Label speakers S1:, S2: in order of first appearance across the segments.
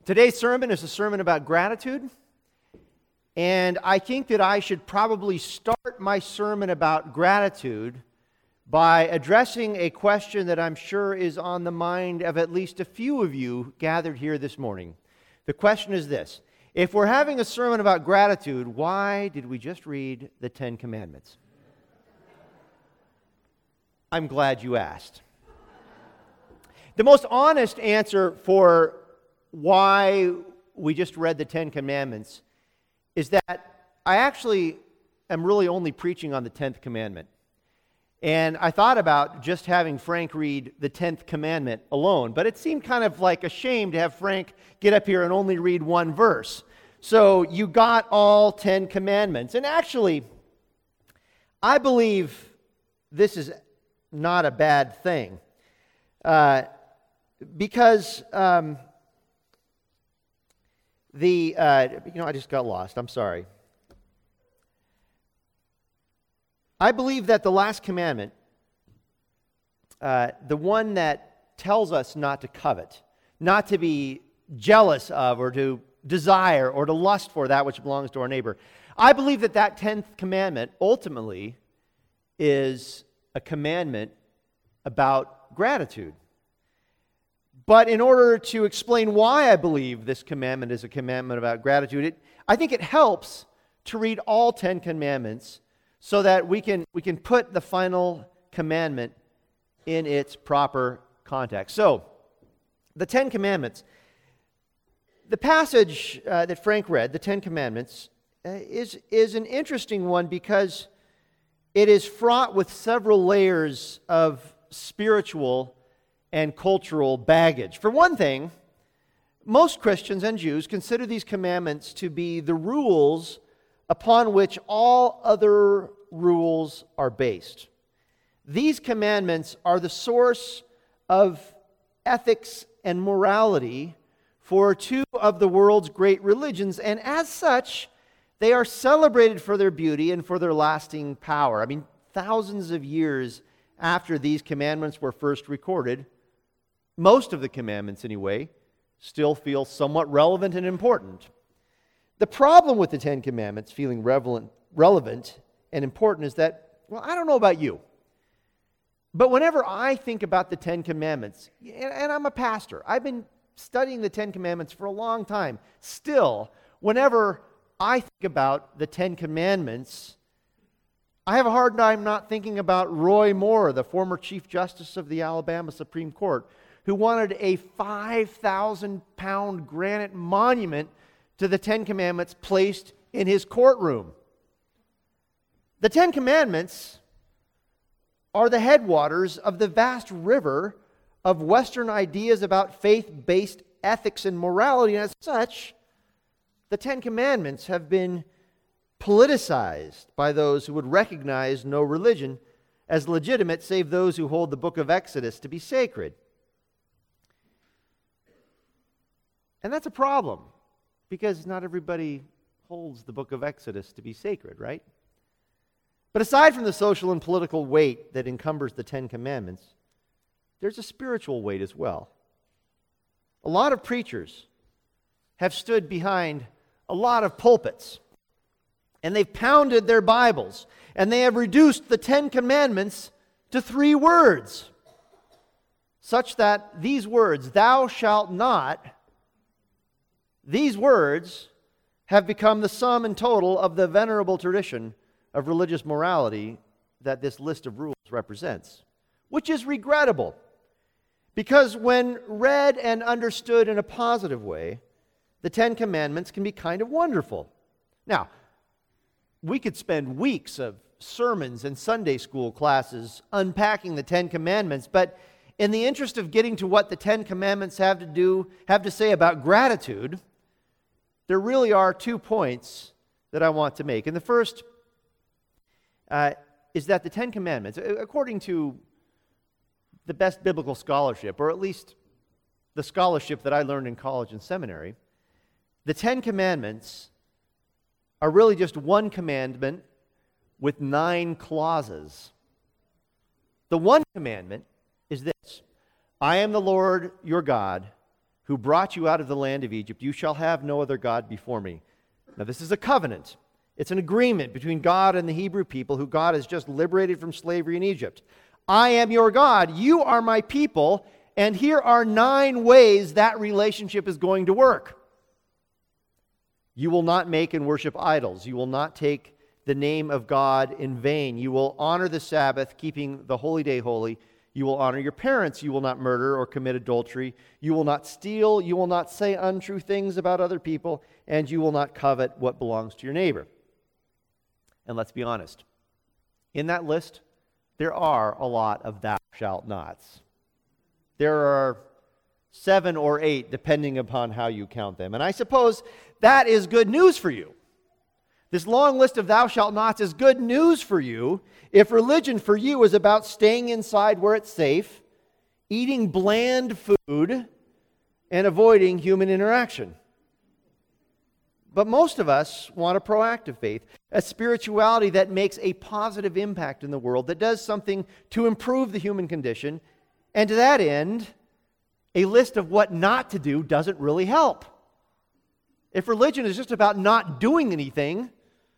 S1: Today's sermon is a sermon about gratitude, and I think that I should probably start my sermon about gratitude by addressing a question that I'm sure is on the mind of at least a few of you gathered here this morning. The question is this: if we're having a sermon about gratitude, why did we just read the Ten Commandments? I'm glad you asked. The most honest answer for why we just read the Ten Commandments is that I actually am really only preaching on the 10th commandment. And I thought about just having Frank read the 10th commandment alone, but it seemed kind of like a shame to have Frank get up here and only read one verse. So you got all 10 commandments. And actually, I believe this is not a bad thing. Because I just got lost. I'm sorry. I believe that the last commandment, the one that tells us not to covet, not to be jealous of or to desire or to lust for that which belongs to our neighbor, I believe that that 10th commandment ultimately is a commandment about gratitude. But in order to explain why I believe this commandment is a commandment about gratitude, I think it helps to read all 10 commandments so that we can put the final commandment in its proper context. So, the 10 commandments. The passage that Frank read, the 10 commandments, is an interesting one because it is fraught with several layers of spiritual and cultural baggage. For one thing, most Christians and Jews consider these commandments to be the rules upon which all other rules are based. These commandments are the source of ethics and morality for two of the world's great religions, and as such, they are celebrated for their beauty and for their lasting power. I mean, thousands of years after these commandments were first recorded, most of the commandments, anyway, still feel somewhat relevant and important. The problem with the Ten Commandments feeling relevant and important is that, well, I don't know about you, but whenever I think about the Ten Commandments, and I'm a pastor, I've been studying the Ten Commandments for a long time, still, whenever I think about the Ten Commandments, I have a hard time not thinking about Roy Moore, the former Chief Justice of the Alabama Supreme Court, who wanted a 5,000-pound granite monument to the Ten Commandments placed in his courtroom. The Ten Commandments are the headwaters of the vast river of Western ideas about faith-based ethics and morality, and as such, the Ten Commandments have been politicized by those who would recognize no religion as legitimate save those who hold the book of Exodus to be sacred. And that's a problem, because not everybody holds the book of Exodus to be sacred, right? But aside from the social and political weight that encumbers the Ten Commandments, there's a spiritual weight as well. A lot of preachers have stood behind a lot of pulpits, and they've pounded their Bibles, and they have reduced the Ten Commandments to 3 words, such that these words, "thou shalt not," these words have become the sum and total of the venerable tradition of religious morality that this list of rules represents, which is regrettable, because when read and understood in a positive way, the Ten Commandments can be kind of wonderful. Now, we could spend weeks of sermons and Sunday school classes unpacking the Ten Commandments, but in the interest of getting to what the Ten Commandments have to say about gratitude, there really are 2 points that I want to make. And the first is that the Ten Commandments, according to the best biblical scholarship, or at least the scholarship that I learned in college and seminary, the Ten Commandments are really just one commandment with 9 clauses. The one commandment is this: I am the Lord your God, who brought you out of the land of Egypt. You shall have no other God before me. Now, this is a covenant. It's an agreement between God and the Hebrew people who God has just liberated from slavery in Egypt. I am your God. You are my people. And here are 9 ways that relationship is going to work. You will not make and worship idols. You will not take the name of God in vain. You will honor the Sabbath, keeping the holy day holy. You will honor your parents. You will not murder or commit adultery. You will not steal. You will not say untrue things about other people. And you will not covet what belongs to your neighbor. And let's be honest. In that list, there are a lot of thou shalt nots. There are 7 or 8, depending upon how you count them. And I suppose that is good news for you. This long list of thou shalt nots is good news for you if religion for you is about staying inside where it's safe, eating bland food, and avoiding human interaction. But most of us want a proactive faith, a spirituality that makes a positive impact in the world, that does something to improve the human condition. And to that end, a list of what not to do doesn't really help. If religion is just about not doing anything,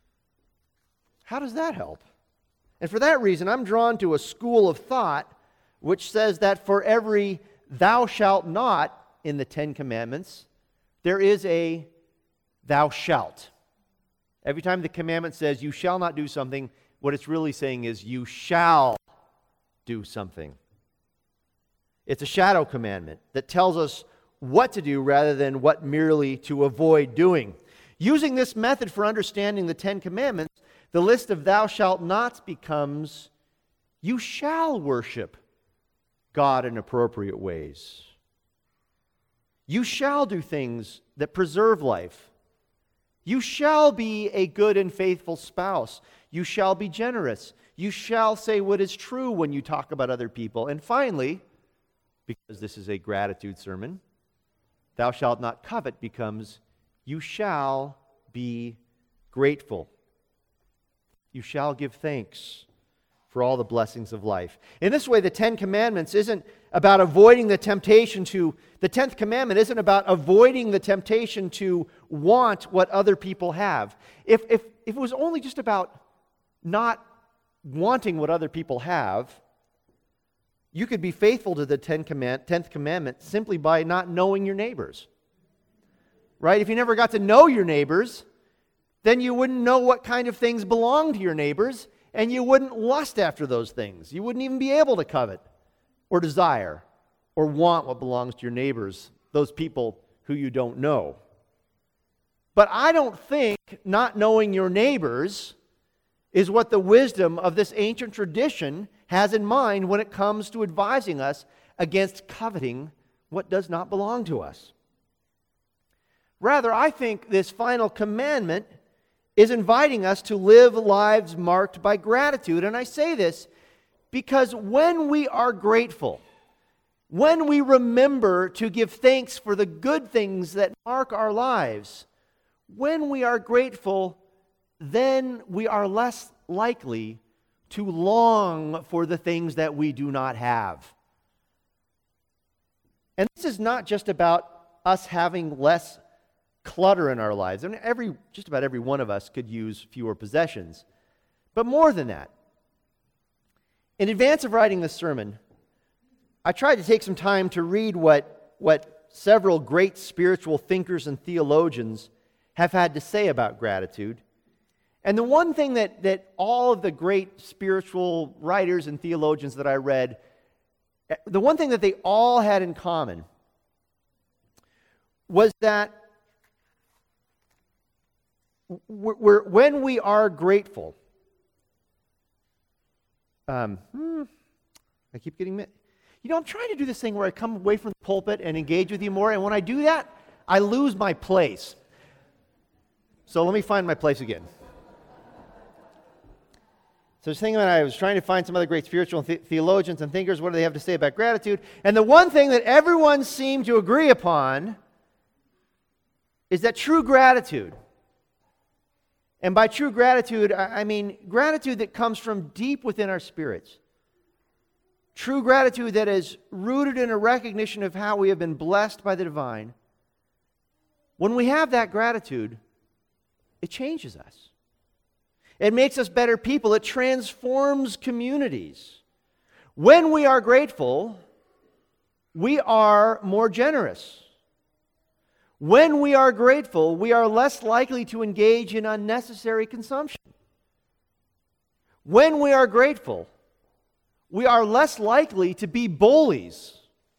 S1: how does that help? And for that reason, I'm drawn to a school of thought which says that for every thou shalt not in the 10 Commandments, there is a thou shalt. Every time the commandment says you shall not do something, what it's really saying is you shall do something. It's a shadow commandment that tells us what to do rather than what merely to avoid doing. Using this method for understanding the 10 Commandments, the list of thou shalt nots becomes you shall worship God in appropriate ways. You shall do things that preserve life. You shall be a good and faithful spouse. You shall be generous. You shall say what is true when you talk about other people. And finally, because this is a gratitude sermon, thou shalt not covet becomes you shall be grateful. You shall give thanks for all the blessings of life. In this way, the 10 Commandments isn't about avoiding the temptation to, the 10th commandment isn't about avoiding the temptation to want what other people have. If it was only just about not wanting what other people have, you could be faithful to the 10th commandment simply by not knowing your neighbors. Right? If you never got to know your neighbors, then you wouldn't know what kind of things belong to your neighbors, and you wouldn't lust after those things. You wouldn't even be able to covet or desire or want what belongs to your neighbors, those people who you don't know. But I don't think not knowing your neighbors is what the wisdom of this ancient tradition has in mind when it comes to advising us against coveting what does not belong to us. Rather, I think this final commandment is inviting us to live lives marked by gratitude. And I say this because when we are grateful, when we remember to give thanks for the good things that mark our lives, when we are grateful, then we are less likely to long for the things that we do not have. And this is not just about us having less clutter in our lives. I mean, just about every one of us could use fewer possessions. But more than that, in advance of writing this sermon, I tried to take some time to read what several great spiritual thinkers and theologians have had to say about gratitude. And the one thing that all of the great spiritual writers and theologians that I read, the one thing that they all had in common was that when we are grateful, I keep getting... I'm trying to do this thing where I come away from the pulpit and engage with you more, and when I do that, I lose my place. So let me find my place again. So I was trying to find some other great spiritual theologians and thinkers. What do they have to say about gratitude? And the one thing that everyone seemed to agree upon is that true gratitude, and by true gratitude, I mean gratitude that comes from deep within our spirits, true gratitude that is rooted in a recognition of how we have been blessed by the divine, when we have that gratitude, it changes us. It makes us better people. It transforms communities. When we are grateful, we are more generous. When we are grateful, we are less likely to engage in unnecessary consumption. When we are grateful, we are less likely to be bullies.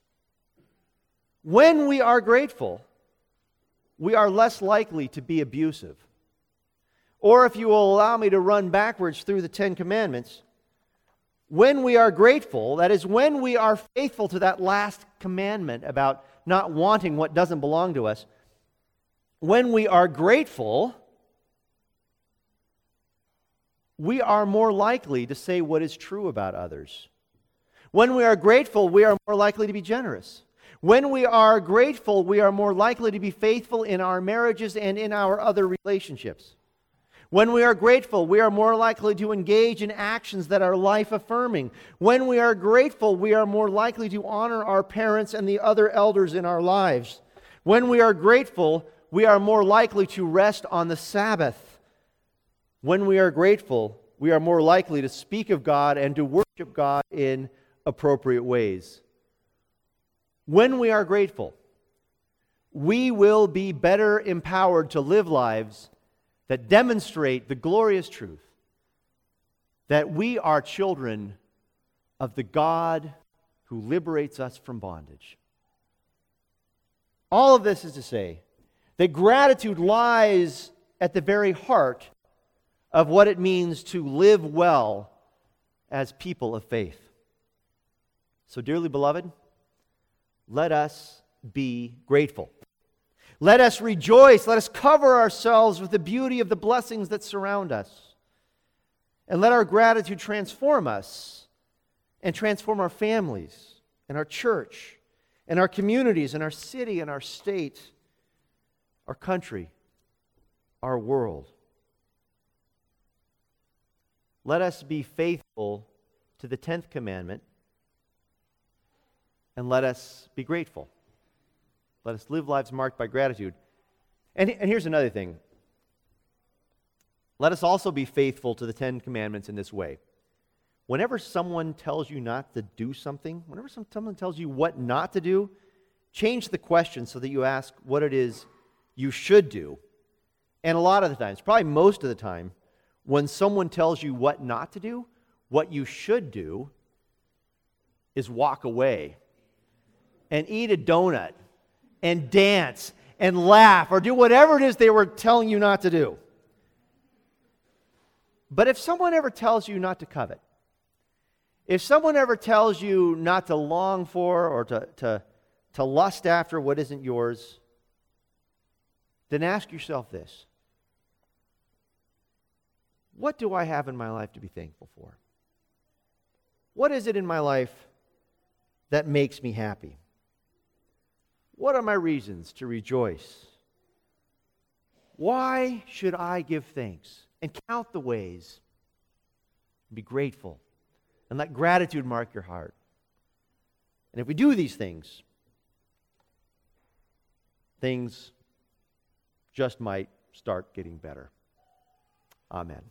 S1: When we are grateful, we are less likely to be abusive. Or if you will allow me to run backwards through the Ten Commandments, when we are grateful, that is, when we are faithful to that last commandment about not wanting what doesn't belong to us, when we are grateful, we are more likely to say what is true about others. When we are grateful, we are more likely to be generous. When we are grateful, we are more likely to be faithful in our marriages and in our other relationships. When we are grateful, we are more likely to engage in actions that are life-affirming. When we are grateful, we are more likely to honor our parents and the other elders in our lives. When we are grateful, we are more likely to rest on the Sabbath. When we are grateful, we are more likely to speak of God and to worship God in appropriate ways. When we are grateful, we will be better empowered to live lives that demonstrate the glorious truth that we are children of the God who liberates us from bondage. All of this is to say that gratitude lies at the very heart of what it means to live well as people of faith. So, dearly beloved, let us be grateful. Let us rejoice. Let us cover ourselves with the beauty of the blessings that surround us. And let our gratitude transform us and transform our families and our church and our communities and our city and our state, our country, our world. Let us be faithful to the 10th commandment, and let us be grateful. Let us live lives marked by gratitude. And here's another thing. Let us also be faithful to the 10 commandments in this way. Whenever someone tells you not to do something, whenever someone tells you what not to do, change the question so that you ask what it is you should do. And a lot of the times, probably most of the time, when someone tells you what not to do, what you should do is walk away and eat a donut and dance and laugh or do whatever it is they were telling you not to do. But if someone ever tells you not to covet, if someone ever tells you not to long for or to lust after what isn't yours, then ask yourself this: what do I have in my life to be thankful for? What is it in my life that makes me happy? What are my reasons to rejoice? Why should I give thanks? And count the ways. Be grateful. And let gratitude mark your heart. And if we do these things, things just might start getting better. Amen.